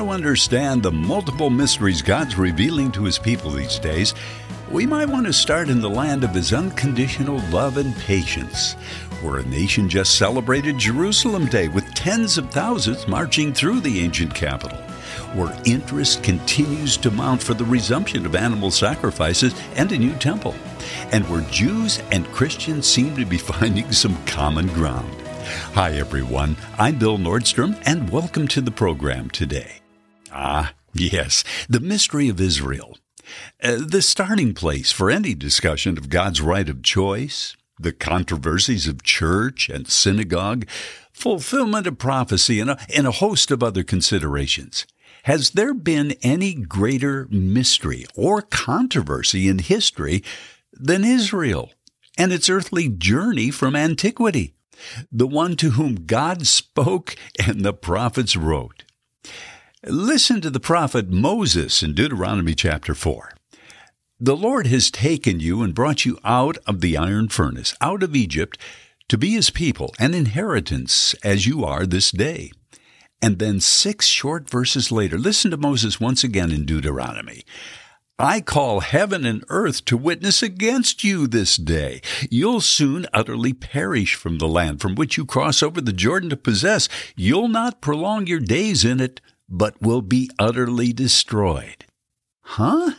understand the multiple mysteries God's revealing to His people these days, we might want to start in the land of His unconditional love and patience, where a nation just celebrated Jerusalem Day with tens of thousands marching through the ancient capital, where interest continues to mount for the resumption of animal sacrifices and a new temple, and where Jews and Christians seem to be finding some common ground. Hi, everyone. I'm Bill Nordstrom, and welcome to the program today. Yes, the mystery of Israel. The starting place for any discussion of God's right of choice, the controversies of church and synagogue, fulfillment of prophecy, and a host of other considerations. Has there been any greater mystery or controversy in history than Israel and its earthly journey from antiquity? The one to whom God spoke and the prophets wrote. Listen to the prophet Moses in Deuteronomy chapter 4. The Lord has taken you and brought you out of the iron furnace, out of Egypt, to be His people, an inheritance as you are this day. And then 6 short verses later, listen to Moses once again in Deuteronomy. I call heaven and earth to witness against you this day. You'll soon utterly perish from the land from which you cross over the Jordan to possess. You'll not prolong your days in it, but will be utterly destroyed. Huh?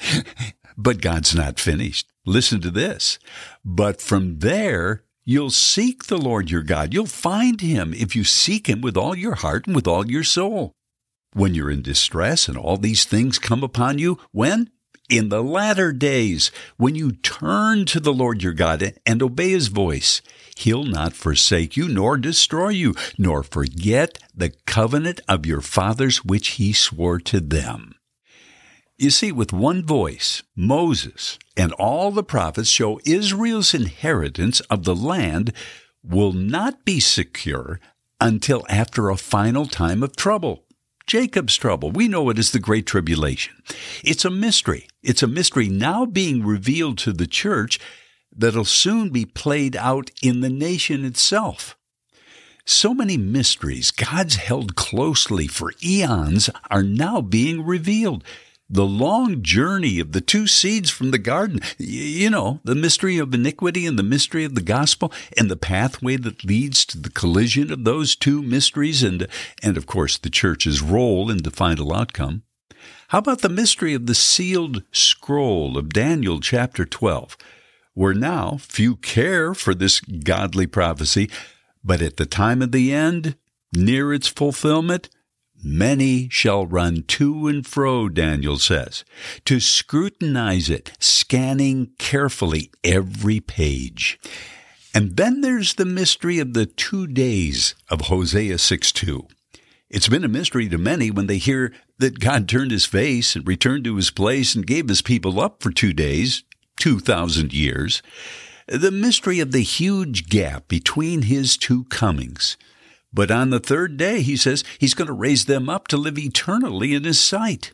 But God's not finished. Listen to this. But from there, you'll seek the Lord your God. You'll find Him if you seek Him with all your heart and with all your soul. When you're in distress and all these things come upon you, when? In the latter days, when you turn to the Lord your God and obey His voice, He'll not forsake you nor destroy you, nor forget the covenant of your fathers which He swore to them. You see, with one voice, Moses and all the prophets show Israel's inheritance of the land will not be secure until after a final time of trouble. Jacob's trouble. We know it as the Great Tribulation. It's a mystery. It's a mystery now being revealed to the church that'll soon be played out in the nation itself. So many mysteries God's held closely for eons are now being revealed. The long journey of the 2 seeds from the garden, the mystery of iniquity and the mystery of the gospel, and the pathway that leads to the collision of those 2 mysteries and of course, the church's role in the final outcome. How about the mystery of the sealed scroll of Daniel chapter 12, where now few care for this godly prophecy, but at the time of the end, near its fulfillment, many shall run to and fro, Daniel says, to scrutinize it, scanning carefully every page. And then there's the mystery of the 2 days of Hosea 6:2. It's been a mystery to many when they hear that God turned His face and returned to His place and gave His people up for 2 days, 2,000 years. The mystery of the huge gap between His 2 comings. But on the 3rd day, He says He's going to raise them up to live eternally in His sight.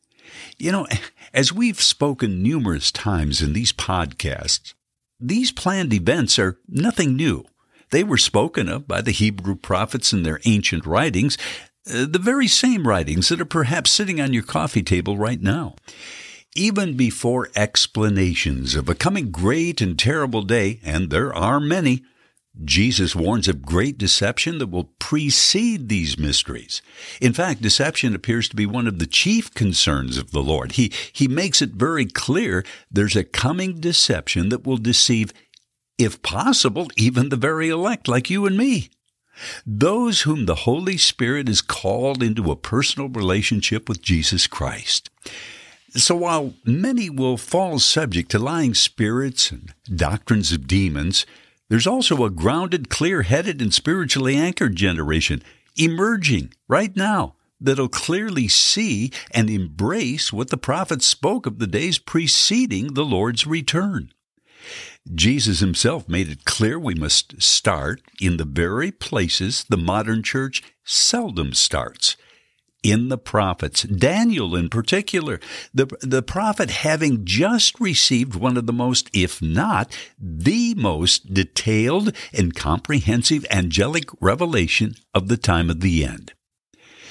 As we've spoken numerous times in these podcasts, these planned events are nothing new. They were spoken of by the Hebrew prophets in their ancient writings, the very same writings that are perhaps sitting on your coffee table right now. Even before explanations of a coming great and terrible day, and there are many, Jesus warns of great deception that will precede these mysteries. In fact, deception appears to be one of the chief concerns of the Lord. He makes it very clear there's a coming deception that will deceive, if possible, even the very elect like you and me. Those whom the Holy Spirit has called into a personal relationship with Jesus Christ. So while many will fall subject to lying spirits and doctrines of demons, there's also a grounded, clear-headed, and spiritually anchored generation emerging right now that'll clearly see and embrace what the prophets spoke of the days preceding the Lord's return. Jesus Himself made it clear we must start in the very places the modern church seldom starts, in the prophets, Daniel in particular, the prophet having just received one of the most, if not the most detailed and comprehensive angelic revelation of the time of the end.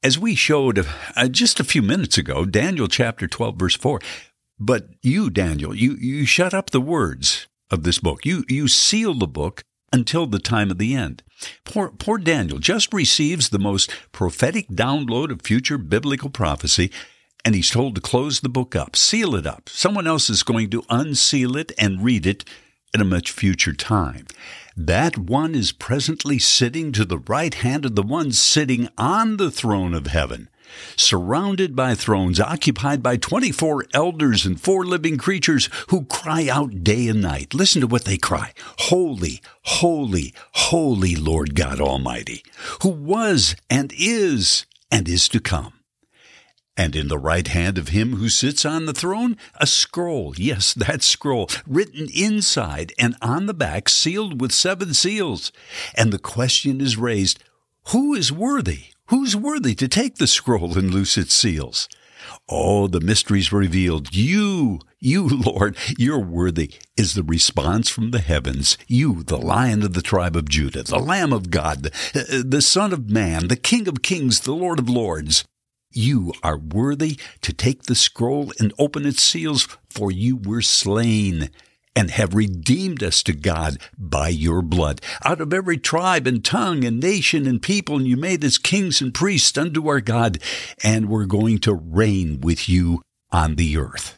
As we showed just a few minutes ago, Daniel chapter 12, verse 4, but you, Daniel, you shut up the words of this book. You seal the book until the time of the end. Poor Daniel just receives the most prophetic download of future biblical prophecy, and he's told to close the book up, seal it up. Someone else is going to unseal it and read it at a much future time. That one is presently sitting to the right hand of the one sitting on the throne of heaven, surrounded by thrones, occupied by 24 elders and 4 living creatures who cry out day and night. Listen to what they cry. Holy, holy, holy Lord God Almighty, who was and is to come. And in the right hand of him who sits on the throne, a scroll, yes, that scroll, written inside and on the back, sealed with 7 seals. And the question is raised, who is worthy? Who's worthy to take the scroll and loose its seals? Oh, the mysteries revealed. You, Lord, you're worthy, is the response from the heavens. You, the Lion of the tribe of Judah, the Lamb of God, the Son of Man, the King of kings, the Lord of lords. You are worthy to take the scroll and open its seals, for you were slain and have redeemed us to God by your blood. Out of every tribe and tongue and nation and people, and you made us kings and priests unto our God, and we're going to reign with you on the earth.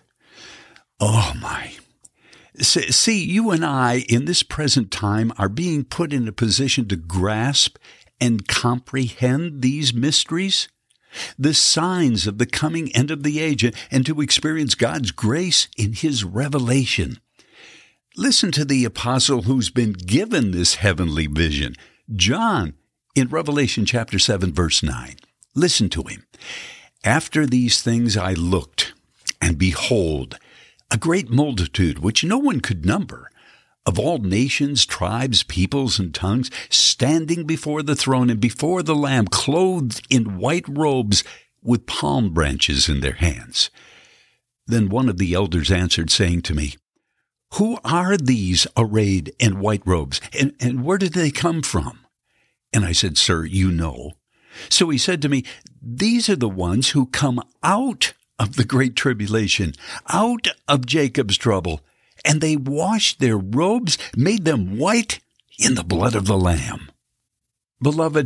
Oh, my. See, you and I, in this present time, are being put in a position to grasp and comprehend these mysteries, the signs of the coming end of the age, and to experience God's grace in His revelation. Listen to the apostle who's been given this heavenly vision, John, in Revelation chapter 7, verse 9. Listen to him. After these things I looked, and behold, a great multitude, which no one could number, of all nations, tribes, peoples, and tongues, standing before the throne and before the Lamb, clothed in white robes with palm branches in their hands. Then one of the elders answered, saying to me, Who are these arrayed in white robes, and where did they come from? And I said, Sir, you know. So he said to me, These are the ones who come out of the great tribulation, out of Jacob's trouble, and they washed their robes, made them white in the blood of the Lamb. Beloved,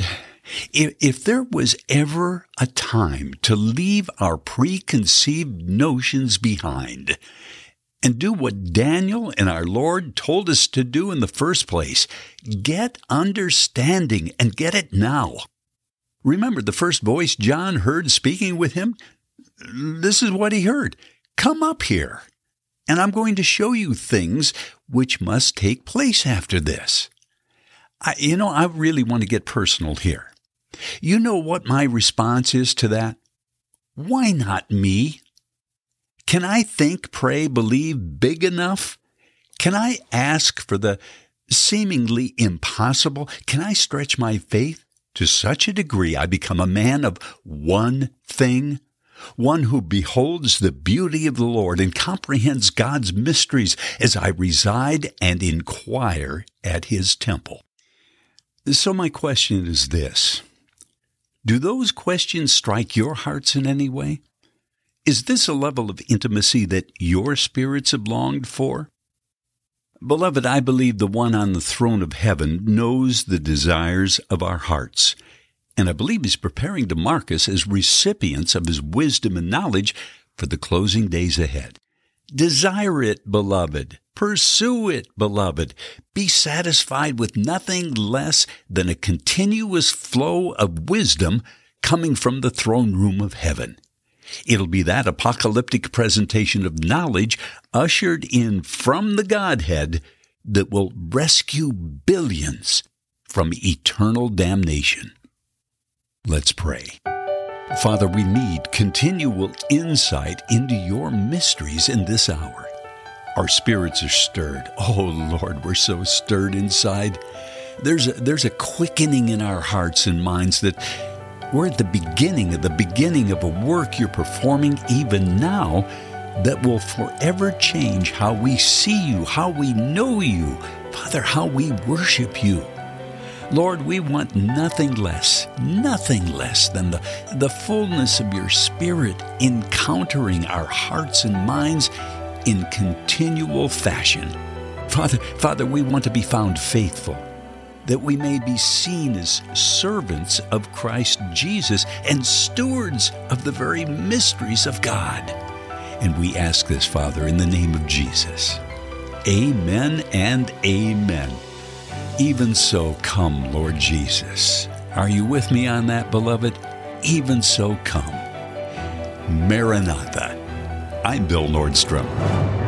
if there was ever a time to leave our preconceived notions behind and do what Daniel and our Lord told us to do in the first place, get understanding and get it now. Remember the first voice John heard speaking with him? This is what he heard. Come up here, and I'm going to show you things which must take place after this. I really want to get personal here. You know what my response is to that? Why not me? Can I think, pray, believe big enough? Can I ask for the seemingly impossible? Can I stretch my faith to such a degree I become a man of one thing? One who beholds the beauty of the Lord and comprehends God's mysteries as I reside and inquire at His temple. So my question is this. Do those questions strike your hearts in any way? Is this a level of intimacy that your spirits have longed for? Beloved, I believe the one on the throne of heaven knows the desires of our hearts, and I believe He's preparing to mark us as recipients of His wisdom and knowledge for the closing days ahead. Desire it, beloved. Pursue it, beloved. Be satisfied with nothing less than a continuous flow of wisdom coming from the throne room of heaven. It'll be that apocalyptic presentation of knowledge ushered in from the Godhead that will rescue billions from eternal damnation. Let's pray. Father, we need continual insight into your mysteries in this hour. Our spirits are stirred. Oh, Lord, we're so stirred inside. There's a quickening in our hearts and minds that we're at the beginning of a work you're performing even now that will forever change how we see you, how we know you, Father, how we worship you. Lord, we want nothing less than the fullness of your Spirit encountering our hearts and minds in continual fashion. Father, we want to be found faithful, that we may be seen as servants of Christ Jesus and stewards of the very mysteries of God. And we ask this, Father, in the name of Jesus. Amen and amen. Even so, come, Lord Jesus. Are you with me on that, beloved? Even so, come. Maranatha. I'm Bill Nordstrom.